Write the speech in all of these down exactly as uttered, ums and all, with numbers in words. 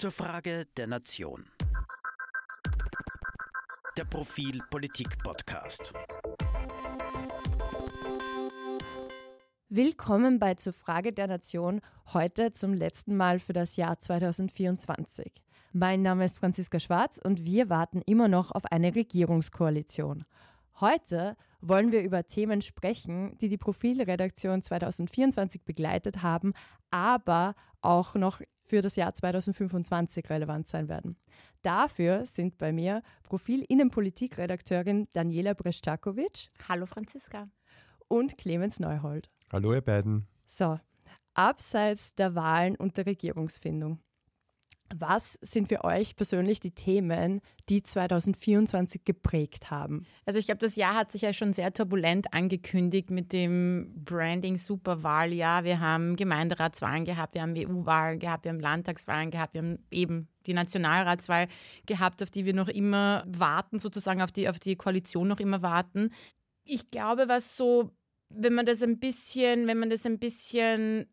Zur Frage der Nation. Der Profil Politik Podcast. Willkommen bei Zur Frage der Nation, heute zum letzten Mal für das Jahr zwanzig vierundzwanzig. Mein Name ist Franziska Schwarz und wir warten immer noch auf eine Regierungskoalition. Heute wollen wir über Themen sprechen, die die Profilredaktion zwanzig vierundzwanzig begleitet haben, aber auch noch für das Jahr zwanzig fünfundzwanzig relevant sein werden. Dafür sind bei mir Profil-Innenpolitik-Redakteurin Daniela Breszczakowicz. Hallo Franziska. Und Clemens Neuhold. Hallo ihr beiden. So, abseits der Wahlen und der Regierungsfindung. Was sind für euch persönlich die Themen, die zwanzig vierundzwanzig geprägt haben? Also ich glaube, das Jahr hat sich ja schon sehr turbulent angekündigt mit dem Branding-Superwahljahr. Wir haben Gemeinderatswahlen gehabt, wir haben E U-Wahlen gehabt, wir haben Landtagswahlen gehabt, wir haben eben die Nationalratswahl gehabt, auf die wir noch immer warten, sozusagen auf die, auf die Koalition noch immer warten. Ich glaube, was so, wenn man das ein bisschen, wenn man das ein bisschen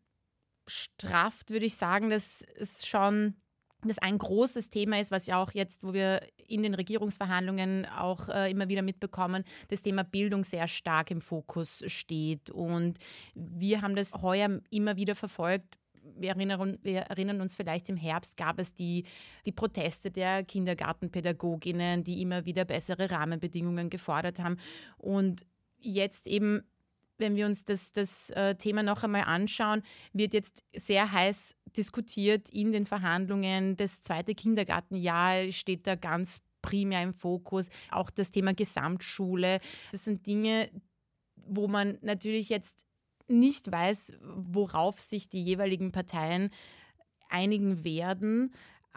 strafft, würde ich sagen, dass es schon das ein großes Thema ist, was ja auch jetzt, wo wir in den Regierungsverhandlungen auch äh, immer wieder mitbekommen, das Thema Bildung sehr stark im Fokus steht. Und wir haben das heuer immer wieder verfolgt. Wir erinnern, wir erinnern uns vielleicht, im Herbst gab es die, die Proteste der Kindergartenpädagoginnen, die immer wieder bessere Rahmenbedingungen gefordert haben. Und jetzt eben, wenn wir uns das, das äh, Thema noch einmal anschauen, wird jetzt sehr heiß diskutiert in den Verhandlungen. Das zweite Kindergartenjahr steht da ganz primär im Fokus. Auch das Thema Gesamtschule. Das sind Dinge, wo man natürlich jetzt nicht weiß, worauf sich die jeweiligen Parteien einigen werden.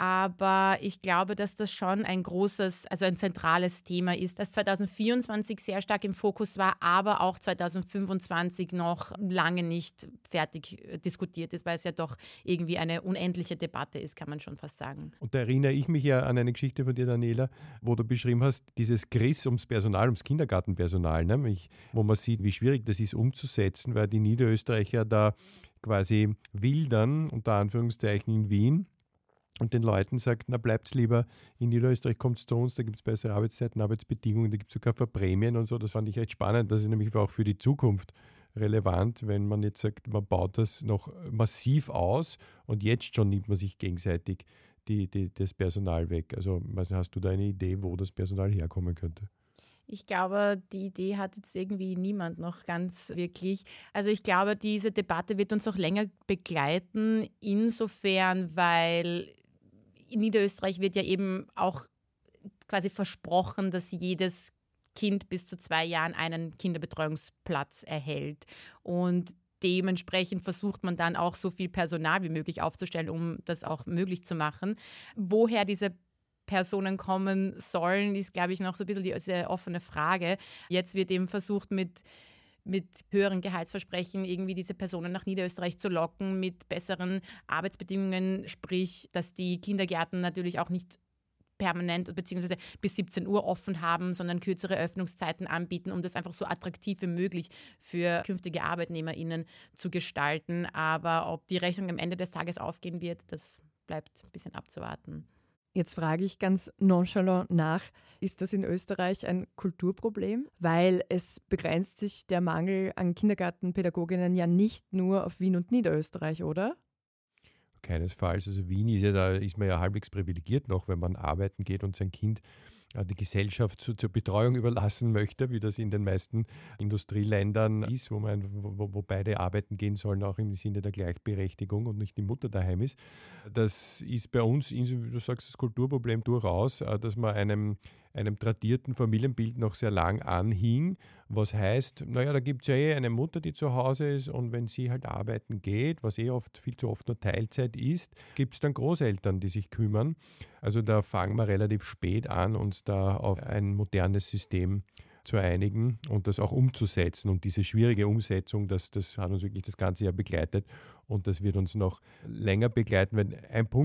Aber ich glaube, dass das schon ein großes, also ein zentrales Thema ist, das zwanzig vierundzwanzig sehr stark im Fokus war, aber auch zwanzig fünfundzwanzig noch lange nicht fertig diskutiert ist, weil es ja doch irgendwie eine unendliche Debatte ist, kann man schon fast sagen. Und da erinnere ich mich ja an eine Geschichte von dir, Daniela, wo du beschrieben hast, dieses Griss ums Personal, ums Kindergartenpersonal, nämlich, wo man sieht, wie schwierig das ist umzusetzen, weil die Niederösterreicher da quasi wildern, unter Anführungszeichen in Wien, und den Leuten sagt, na bleibt's lieber in Niederösterreich, kommt's zu uns, da gibt es bessere Arbeitszeiten, Arbeitsbedingungen, da gibt es sogar Prämien und so. Das fand ich recht spannend. Das ist nämlich auch für die Zukunft relevant, wenn man jetzt sagt, man baut das noch massiv aus und jetzt schon nimmt man sich gegenseitig die, die, das Personal weg. Also hast du da eine Idee, wo das Personal herkommen könnte? Ich glaube, die Idee hat jetzt irgendwie niemand noch ganz wirklich. Also ich glaube, diese Debatte wird uns noch länger begleiten, insofern, weil in Niederösterreich wird ja eben auch quasi versprochen, dass jedes Kind bis zu zwei Jahren einen Kinderbetreuungsplatz erhält. Und dementsprechend versucht man dann auch so viel Personal wie möglich aufzustellen, um das auch möglich zu machen. Woher diese Personen kommen sollen, ist, glaube ich, noch so ein bisschen die sehr offene Frage. Jetzt wird eben versucht, mit mit höheren Gehaltsversprechen irgendwie diese Personen nach Niederösterreich zu locken, mit besseren Arbeitsbedingungen, sprich, dass die Kindergärten natürlich auch nicht permanent bzw. bis siebzehn Uhr offen haben, sondern kürzere Öffnungszeiten anbieten, um das einfach so attraktiv wie möglich für künftige ArbeitnehmerInnen zu gestalten. Aber ob die Rechnung am Ende des Tages aufgehen wird, das bleibt ein bisschen abzuwarten. Jetzt frage ich ganz nonchalant nach, ist das in Österreich ein Kulturproblem? Weil es begrenzt sich der Mangel an Kindergartenpädagoginnen ja nicht nur auf Wien und Niederösterreich, oder? Keinesfalls. Also Wien ist ja, da ist man ja halbwegs privilegiert noch, wenn man arbeiten geht und sein Kind die Gesellschaft zu, zur Betreuung überlassen möchte, wie das in den meisten Industrieländern ist, wo, man, wo, wo beide arbeiten gehen sollen, auch im Sinne der Gleichberechtigung und nicht die Mutter daheim ist. Das ist bei uns, du sagst das Kulturproblem durchaus, dass man einem, einem tradierten Familienbild noch sehr lang anhing, was heißt, naja, da gibt es ja eh eine Mutter, die zu Hause ist und wenn sie halt arbeiten geht, was eh oft viel zu oft nur Teilzeit ist, gibt es dann Großeltern, die sich kümmern. Also da fangen wir relativ spät an, uns da auf ein modernes System zu einigen und das auch umzusetzen. Und diese schwierige Umsetzung, das, das hat uns wirklich das ganze Jahr begleitet und das wird uns noch länger begleiten. Weil ein Punkt,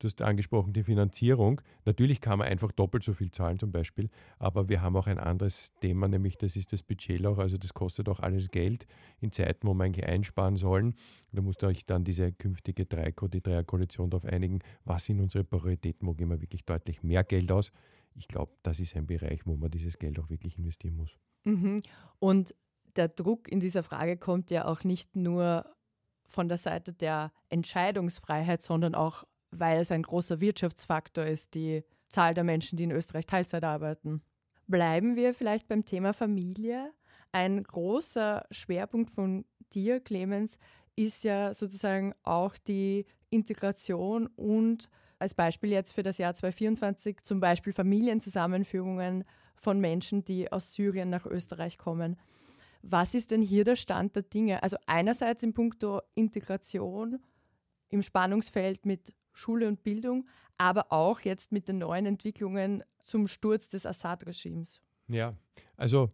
Du hast angesprochen, die Finanzierung. Natürlich kann man einfach doppelt so viel zahlen zum Beispiel, aber wir haben auch ein anderes Thema, nämlich das ist das Budgetloch. Also das kostet auch alles Geld in Zeiten, wo wir eigentlich einsparen sollen. Da muss euch dann diese künftige Dreiko, die Dreierkoalition darauf einigen, was sind unsere Prioritäten, wo geben wir wirklich deutlich mehr Geld aus. Ich glaube, das ist ein Bereich, wo man dieses Geld auch wirklich investieren muss. Mhm. Und der Druck in dieser Frage kommt ja auch nicht nur von der Seite der Entscheidungsfreiheit, sondern auch, weil es ein großer Wirtschaftsfaktor ist, die Zahl der Menschen, die in Österreich Teilzeit arbeiten. Bleiben wir vielleicht beim Thema Familie. Ein großer Schwerpunkt von dir, Clemens, ist ja sozusagen auch die Integration und als Beispiel jetzt für das Jahr zweitausendvierundzwanzig zum Beispiel Familienzusammenführungen von Menschen, die aus Syrien nach Österreich kommen. Was ist denn hier der Stand der Dinge? Also einerseits in puncto Integration im Spannungsfeld mit Schule und Bildung, aber auch jetzt mit den neuen Entwicklungen zum Sturz des Assad-Regimes. Ja, also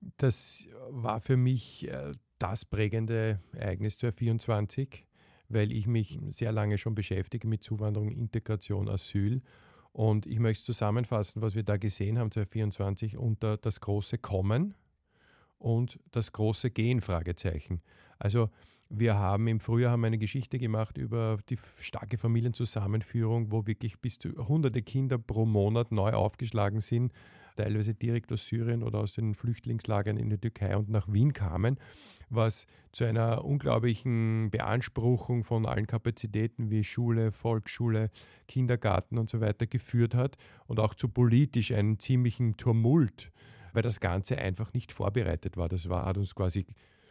das war für mich äh, das prägende Ereignis zweitausendvierundzwanzig, weil ich mich sehr lange schon beschäftige mit Zuwanderung, Integration, Asyl. Und ich möchte zusammenfassen, was wir da gesehen haben zweitausendvierundzwanzig unter das große Kommen und das große Gehen, Fragezeichen. Also wir haben im Frühjahr haben eine Geschichte gemacht über die starke Familienzusammenführung, wo wirklich bis zu hunderte Kinder pro Monat neu aufgeschlagen sind, teilweise direkt aus Syrien oder aus den Flüchtlingslagern in der Türkei und nach Wien kamen, was zu einer unglaublichen Beanspruchung von allen Kapazitäten wie Schule, Volksschule, Kindergarten und so weiter geführt hat und auch zu politisch einen ziemlichen Tumult, weil das Ganze einfach nicht vorbereitet war. Das war, hat uns quasi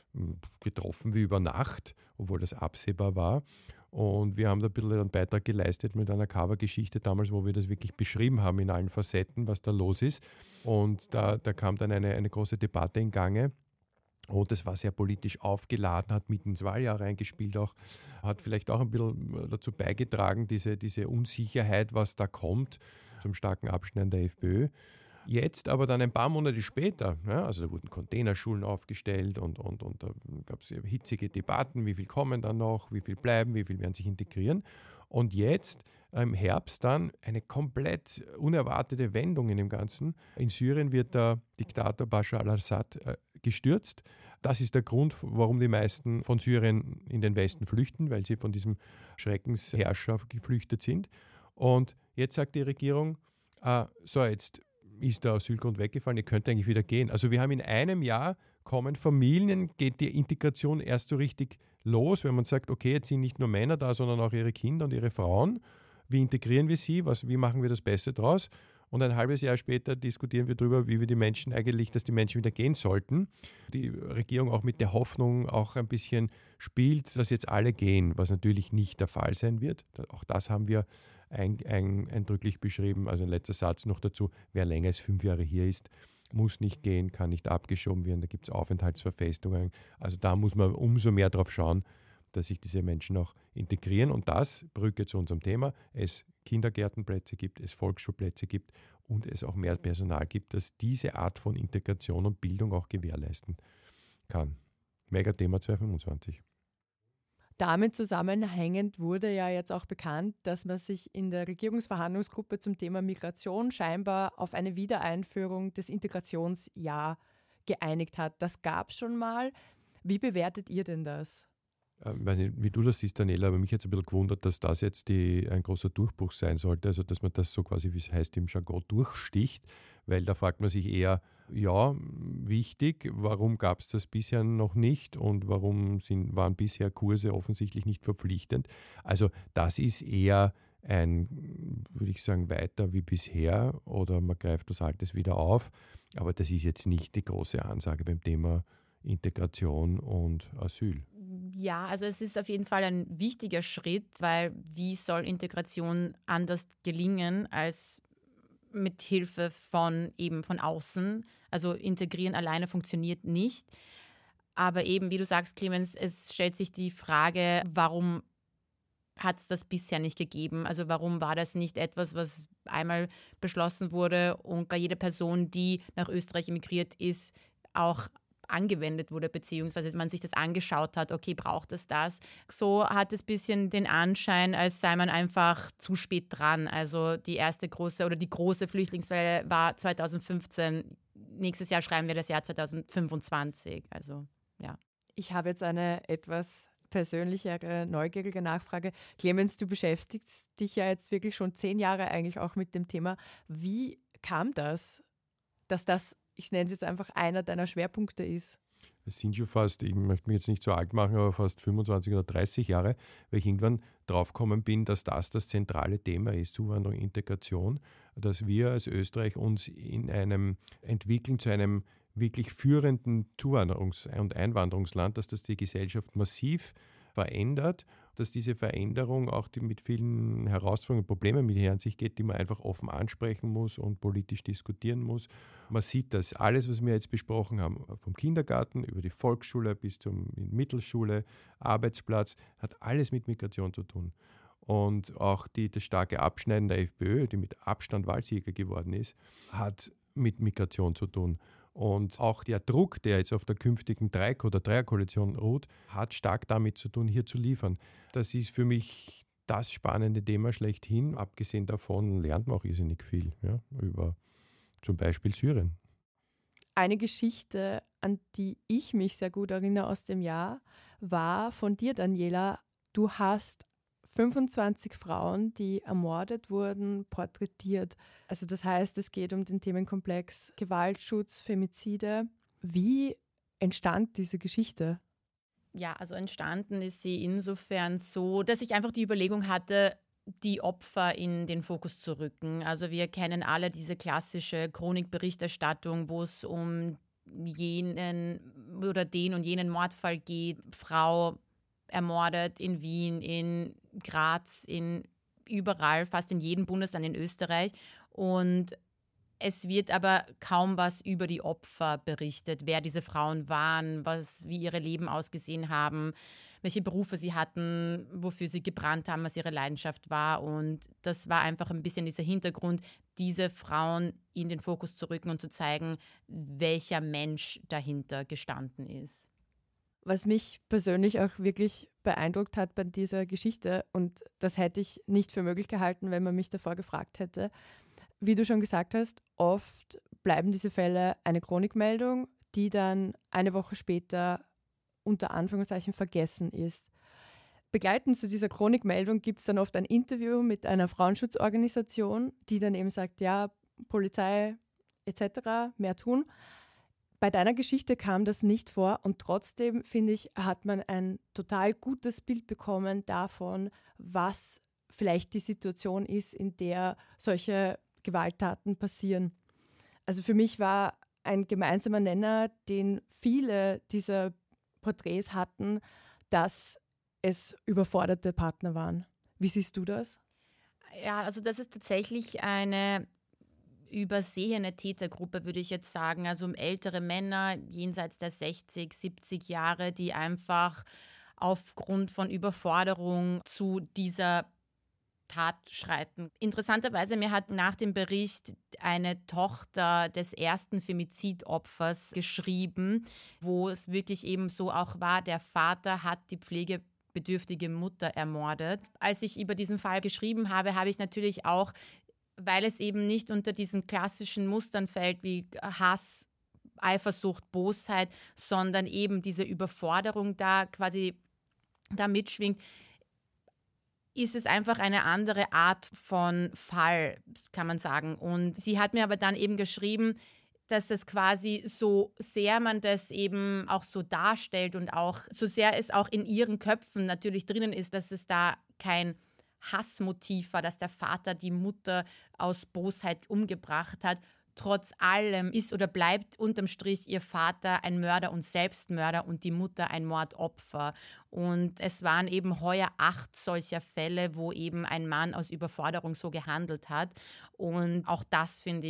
getroffen wie über Nacht, obwohl das absehbar war. Und wir haben da ein bisschen einen Beitrag geleistet mit einer Covergeschichte damals, wo wir das wirklich beschrieben haben in allen Facetten, was da los ist. Und da, da kam dann eine, eine große Debatte in Gange. Und das war sehr politisch aufgeladen, hat mitten ins Wahljahr reingespielt auch, hat vielleicht auch ein bisschen dazu beigetragen, diese, diese Unsicherheit, was da kommt, zum starken Abschneiden der FPÖ. Jetzt aber dann ein paar Monate später, ja, also da wurden Containerschulen aufgestellt und, und, und da gab es hitzige Debatten, wie viel kommen dann noch, wie viel bleiben, wie viel werden sich integrieren. Und jetzt im Herbst dann eine komplett unerwartete Wendung in dem Ganzen. In Syrien wird der Diktator Bashar al-Assad äh, gestürzt. Das ist der Grund, warum die meisten von Syrien in den Westen flüchten, weil sie von diesem Schreckensherrscher geflüchtet sind. Und jetzt sagt die Regierung, äh, so jetzt ist der Asylgrund weggefallen, ihr könnt eigentlich wieder gehen. Also wir haben in einem Jahr kommen Familien, geht die Integration erst so richtig los, wenn man sagt, okay, jetzt sind nicht nur Männer da, sondern auch ihre Kinder und ihre Frauen. Wie integrieren wir sie? Was, wie machen wir das Beste draus? Und ein halbes Jahr später diskutieren wir darüber, wie wir die Menschen eigentlich, dass die Menschen wieder gehen sollten. Die Regierung auch mit der Hoffnung auch ein bisschen spielt, dass jetzt alle gehen, was natürlich nicht der Fall sein wird. Auch das haben wir ein, ein, eindrücklich beschrieben. Also ein letzter Satz noch dazu, wer länger als fünf Jahre hier ist, muss nicht gehen, kann nicht abgeschoben werden, da gibt es Aufenthaltsverfestungen. Also da muss man umso mehr drauf schauen, dass sich diese Menschen auch integrieren. Und das, Brücke zu unserem Thema, es Kindergärtenplätze gibt, es Volksschulplätze gibt und es auch mehr Personal gibt, das diese Art von Integration und Bildung auch gewährleisten kann. Mega-Thema zweitausendfünfundzwanzig. Damit zusammenhängend wurde ja jetzt auch bekannt, dass man sich in der Regierungsverhandlungsgruppe zum Thema Migration scheinbar auf eine Wiedereinführung des Integrationsjahr geeinigt hat. Das gab es schon mal. Wie bewertet ihr denn das? Ich weiß nicht, wie du das siehst, Daniela, aber mich hat es ein bisschen gewundert, dass das jetzt die, ein großer Durchbruch sein sollte, also dass man das so quasi, wie es heißt, im Jargon durchsticht, weil da fragt man sich eher, ja, wichtig, warum gab es das bisher noch nicht und warum sind, waren bisher Kurse offensichtlich nicht verpflichtend. Also das ist eher ein, würde ich sagen, weiter wie bisher oder man greift was Altes wieder auf, aber das ist jetzt nicht die große Ansage beim Thema Integration und Asyl. Ja, also es ist auf jeden Fall ein wichtiger Schritt, weil wie soll Integration anders gelingen als mit Hilfe von eben von außen? Also integrieren alleine funktioniert nicht. Aber eben, wie du sagst, Clemens, es stellt sich die Frage, warum hat es das bisher nicht gegeben? Also warum war das nicht etwas, was einmal beschlossen wurde und gar jede Person, die nach Österreich emigriert ist, auch angewendet wurde, beziehungsweise man sich das angeschaut hat, okay, braucht es das? So hat es ein bisschen den Anschein, als sei man einfach zu spät dran. Also die erste große oder die große Flüchtlingswelle war zweitausendfünfzehn. Nächstes Jahr schreiben wir das Jahr zweitausendfünfundzwanzig. Also ja. Ich habe jetzt eine etwas persönlichere, neugierige Nachfrage. Clemens, du beschäftigst dich ja jetzt wirklich schon zehn Jahre eigentlich auch mit dem Thema. Wie kam das, dass das, ich nenne es jetzt einfach, einer deiner Schwerpunkte ist? Es sind schon fast, ich möchte mich jetzt nicht so alt machen, aber fast fünfundzwanzig oder dreißig Jahre, weil ich irgendwann draufgekommen bin, dass das das zentrale Thema ist, Zuwanderung, Integration, dass wir als Österreich uns in einem entwickeln zu einem wirklich führenden Zuwanderungs- und Einwanderungsland, dass das die Gesellschaft massiv verändert, dass diese Veränderung auch die mit vielen Herausforderungen und Problemen mit her an sich geht, die man einfach offen ansprechen muss und politisch diskutieren muss. Man sieht das, alles, was wir jetzt besprochen haben, vom Kindergarten über die Volksschule bis zur Mittelschule, Arbeitsplatz, hat alles mit Migration zu tun. Und auch die, das starke Abschneiden der FPÖ, die mit Abstand Wahlsieger geworden ist, hat mit Migration zu tun. Und auch der Druck, der jetzt auf der künftigen Dreieck- oder Dreierkoalition ruht, hat stark damit zu tun, hier zu liefern. Das ist für mich das spannende Thema schlechthin. Abgesehen davon lernt man auch irrsinnig viel, ja, über zum Beispiel Syrien. Eine Geschichte, an die ich mich sehr gut erinnere aus dem Jahr, war von dir, Daniela. Du hast fünfundzwanzig Frauen, die ermordet wurden, porträtiert. Also das heißt, es geht um den Themenkomplex Gewaltschutz, Femizide. Wie entstand diese Geschichte? Ja, also entstanden ist sie insofern so, dass ich einfach die Überlegung hatte, die Opfer in den Fokus zu rücken. Also wir kennen alle diese klassische Chronikberichterstattung, wo es um jenen oder den und jenen Mordfall geht. Frau ermordet in Wien, in Graz, in überall, fast in jedem Bundesland in Österreich. Und es wird aber kaum was über die Opfer berichtet, wer diese Frauen waren, was, wie ihre Leben ausgesehen haben, welche Berufe sie hatten, wofür sie gebrannt haben, was ihre Leidenschaft war. Und das war einfach ein bisschen dieser Hintergrund, diese Frauen in den Fokus zu rücken und zu zeigen, welcher Mensch dahinter gestanden ist. Was mich persönlich auch wirklich beeindruckt hat bei dieser Geschichte, und das hätte ich nicht für möglich gehalten, wenn man mich davor gefragt hätte, wie du schon gesagt hast, oft bleiben diese Fälle eine Chronikmeldung, die dann eine Woche später unter Anführungszeichen vergessen ist. Begleitend zu dieser Chronikmeldung gibt es dann oft ein Interview mit einer Frauenschutzorganisation, die dann eben sagt, ja, Polizei et cetera, mehr tun. Bei deiner Geschichte kam das nicht vor und trotzdem, finde ich, hat man ein total gutes Bild bekommen davon, was vielleicht die Situation ist, in der solche Gewalttaten passieren. Also für mich war ein gemeinsamer Nenner, den viele dieser Porträts hatten, dass es überforderte Partner waren. Wie siehst du das? Ja, also das ist tatsächlich eine übersehene Tätergruppe, würde ich jetzt sagen. Also um ältere Männer jenseits der sechzig, siebzig Jahre, die einfach aufgrund von Überforderung zu dieser Tat schreiten. Interessanterweise, mir hat nach dem Bericht eine Tochter des ersten Femizidopfers geschrieben, wo es wirklich eben so auch war, der Vater hat die pflegebedürftige Mutter ermordet. Als ich über diesen Fall geschrieben habe, habe ich natürlich auch, weil es eben nicht unter diesen klassischen Mustern fällt wie Hass, Eifersucht, Bosheit, sondern eben diese Überforderung da quasi da mitschwingt, ist es einfach eine andere Art von Fall, kann man sagen. Und sie hat mir aber dann eben geschrieben, dass es quasi so sehr man das eben auch so darstellt und auch so sehr es auch in ihren Köpfen natürlich drinnen ist, dass es da kein Hassmotiv war, dass der Vater die Mutter aus Bosheit umgebracht hat. Trotz allem ist oder bleibt unterm Strich ihr Vater ein Mörder und Selbstmörder und die Mutter ein Mordopfer. Und es waren eben heuer acht solcher Fälle, wo eben ein Mann aus Überforderung so gehandelt hat. Und auch das, finde ich,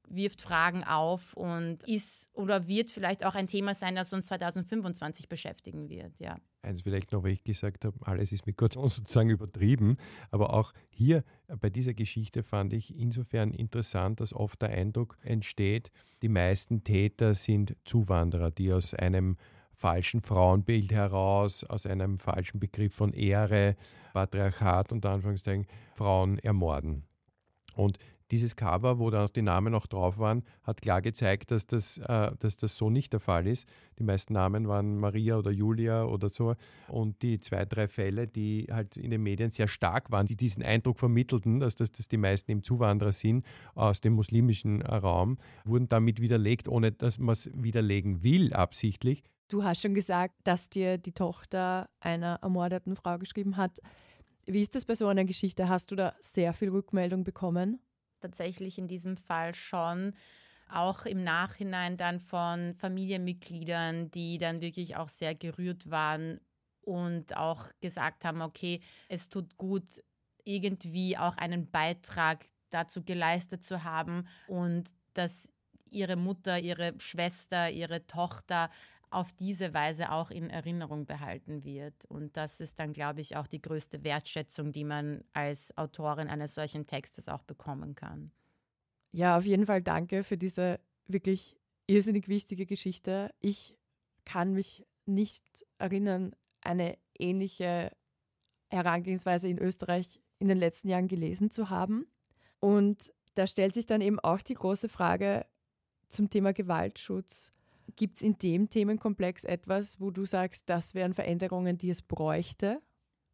wirft Fragen auf und ist oder wird vielleicht auch ein Thema sein, das uns zwanzig fünfundzwanzig beschäftigen wird. Ja. Eins vielleicht noch, weil ich gesagt habe, alles ist mit Kaution sozusagen übertrieben, aber auch hier bei dieser Geschichte fand ich insofern interessant, dass oft der Eindruck entsteht, die meisten Täter sind Zuwanderer, die aus einem falschen Frauenbild heraus, aus einem falschen Begriff von Ehre, Patriarchat unter Anführungszeichen, Frauen ermorden. Und dieses Cover, wo da die Namen auch drauf waren, hat klar gezeigt, dass das, äh, dass das so nicht der Fall ist. Die meisten Namen waren Maria oder Julia oder so. Und die zwei, drei Fälle, die halt in den Medien sehr stark waren, die diesen Eindruck vermittelten, dass, das, dass die meisten eben Zuwanderer sind aus dem muslimischen Raum, wurden damit widerlegt, ohne dass man es widerlegen will, absichtlich. Du hast schon gesagt, dass dir die Tochter einer ermordeten Frau geschrieben hat. Wie ist das bei so einer Geschichte? Hast du da sehr viel Rückmeldung bekommen? Tatsächlich in diesem Fall schon, auch im Nachhinein dann von Familienmitgliedern, die dann wirklich auch sehr gerührt waren und auch gesagt haben, okay, es tut gut, irgendwie auch einen Beitrag dazu geleistet zu haben und dass ihre Mutter, ihre Schwester, ihre Tochter auf diese Weise auch in Erinnerung behalten wird. Und das ist dann, glaube ich, auch die größte Wertschätzung, die man als Autorin eines solchen Textes auch bekommen kann. Ja, auf jeden Fall danke für diese wirklich irrsinnig wichtige Geschichte. Ich kann mich nicht erinnern, eine ähnliche Herangehensweise in Österreich in den letzten Jahren gelesen zu haben. Und da stellt sich dann eben auch die große Frage zum Thema Gewaltschutz. Gibt es in dem Themenkomplex etwas, wo du sagst, das wären Veränderungen, die es bräuchte?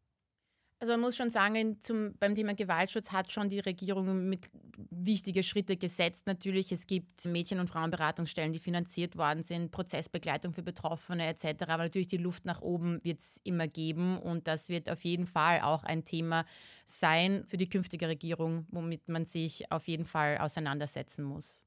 Also man muss schon sagen, zum, beim Thema Gewaltschutz hat schon die Regierung mit wichtige Schritte gesetzt. Natürlich, es gibt Mädchen- und Frauenberatungsstellen, die finanziert worden sind, Prozessbegleitung für Betroffene et cetera. Aber natürlich die Luft nach oben wird es immer geben und das wird auf jeden Fall auch ein Thema sein für die künftige Regierung, womit man sich auf jeden Fall auseinandersetzen muss.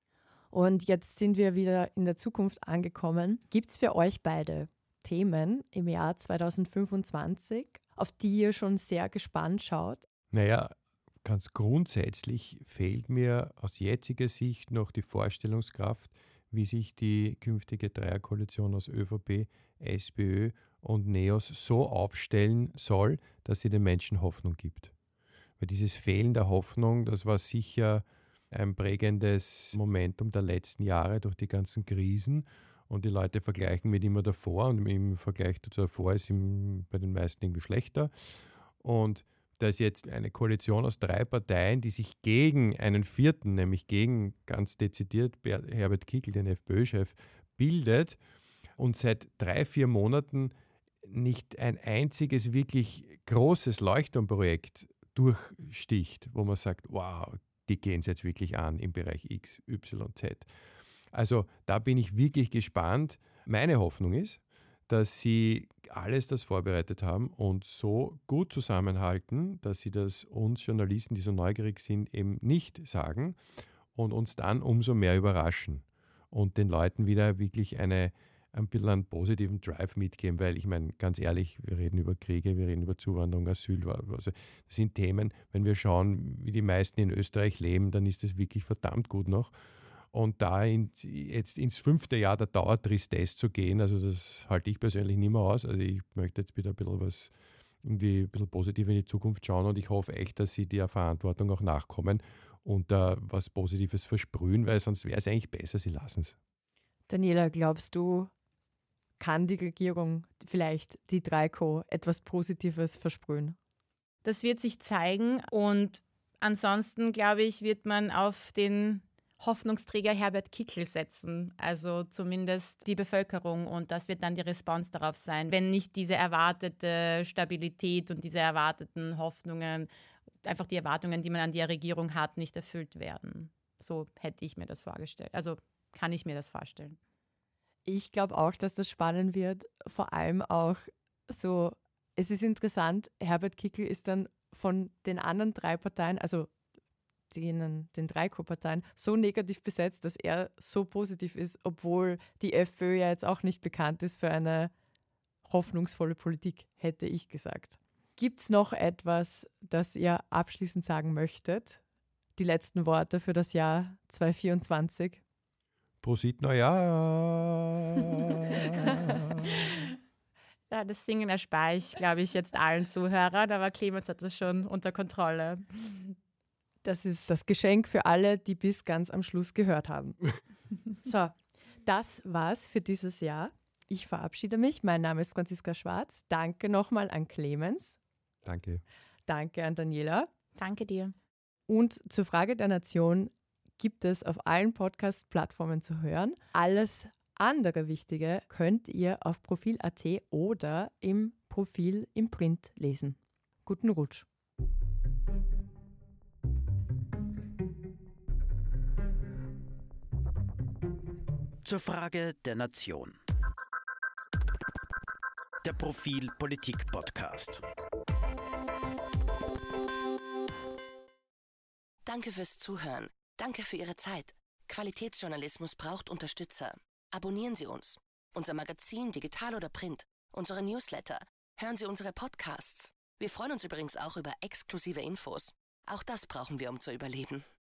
Und jetzt sind wir wieder in der Zukunft angekommen. Gibt es für euch beide Themen im Jahr zwanzig fünfundzwanzig, auf die ihr schon sehr gespannt schaut? Naja, ganz grundsätzlich fehlt mir aus jetziger Sicht noch die Vorstellungskraft, wie sich die künftige Dreierkoalition aus ÖVP, SPÖ und NEOS so aufstellen soll, dass sie den Menschen Hoffnung gibt. Weil dieses Fehlen der Hoffnung, das war sicher ein prägendes Momentum der letzten Jahre durch die ganzen Krisen und die Leute vergleichen mit immer davor und im Vergleich zu davor ist ihm bei den meisten irgendwie schlechter. Und da ist jetzt eine Koalition aus drei Parteien, die sich gegen einen vierten, nämlich gegen ganz dezidiert Herbert Kickl, den FPÖ-Chef, bildet und seit drei, vier Monaten nicht ein einziges wirklich großes Leuchtturmprojekt durchsticht, wo man sagt, wow, die gehen es jetzt wirklich an im Bereich X, Y, Z. Also da bin ich wirklich gespannt. Meine Hoffnung ist, dass sie alles das vorbereitet haben und so gut zusammenhalten, dass sie das uns Journalisten, die so neugierig sind, eben nicht sagen und uns dann umso mehr überraschen und den Leuten wieder wirklich eine, ein bisschen einen positiven Drive mitgeben, weil ich meine, ganz ehrlich, wir reden über Kriege, wir reden über Zuwanderung, Asyl, also das sind Themen, wenn wir schauen, wie die meisten in Österreich leben, dann ist das wirklich verdammt gut noch. Und da in, jetzt ins fünfte Jahr der Dauertristesse zu gehen, also das halte ich persönlich nicht mehr aus. Also ich möchte jetzt wieder ein bisschen was, irgendwie ein bisschen positiv in die Zukunft schauen und ich hoffe echt, dass sie der Verantwortung auch nachkommen und da was Positives versprühen, weil sonst wäre es eigentlich besser, sie lassen es. Daniela, glaubst du, kann die Regierung vielleicht die drei Co. etwas Positives versprühen? Das wird sich zeigen und ansonsten, glaube ich, wird man auf den Hoffnungsträger Herbert Kickl setzen, also zumindest die Bevölkerung und das wird dann die Response darauf sein, wenn nicht diese erwartete Stabilität und diese erwarteten Hoffnungen, einfach die Erwartungen, die man an die Regierung hat, nicht erfüllt werden. So hätte ich mir das vorgestellt, also kann ich mir das vorstellen. Ich glaube auch, dass das spannend wird, vor allem auch so, es ist interessant, Herbert Kickl ist dann von den anderen drei Parteien, also denen, den drei Co-Parteien, so negativ besetzt, dass er so positiv ist, obwohl die FPÖ ja jetzt auch nicht bekannt ist für eine hoffnungsvolle Politik, hätte ich gesagt. Gibt es noch etwas, das ihr abschließend sagen möchtet? die letzten Worte für das Jahr zwanzig vierundzwanzig? Prosit Neujahr! Ja, das Singen erspare ich, glaube ich, jetzt allen Zuhörern, aber Clemens hat das schon unter Kontrolle. Das ist das Geschenk für alle, die bis ganz am Schluss gehört haben. So, das war's für dieses Jahr. Ich verabschiede mich. Mein Name ist Franziska Schwarz. Danke nochmal an Clemens. Danke. Danke an Daniela. Danke dir. Und zur Frage der Nation gibt es auf allen Podcast-Plattformen zu hören. Alles andere Wichtige könnt ihr auf Profil Punkt at oder im Profil im Print lesen. Guten Rutsch. Zur Frage der Nation. Der Profil Politik Podcast. Danke fürs Zuhören. Danke für Ihre Zeit. Qualitätsjournalismus braucht Unterstützer. Abonnieren Sie uns. Unser Magazin, digital oder print. Unsere Newsletter. Hören Sie unsere Podcasts. Wir freuen uns übrigens auch über exklusive Infos. Auch das brauchen wir, um zu überleben.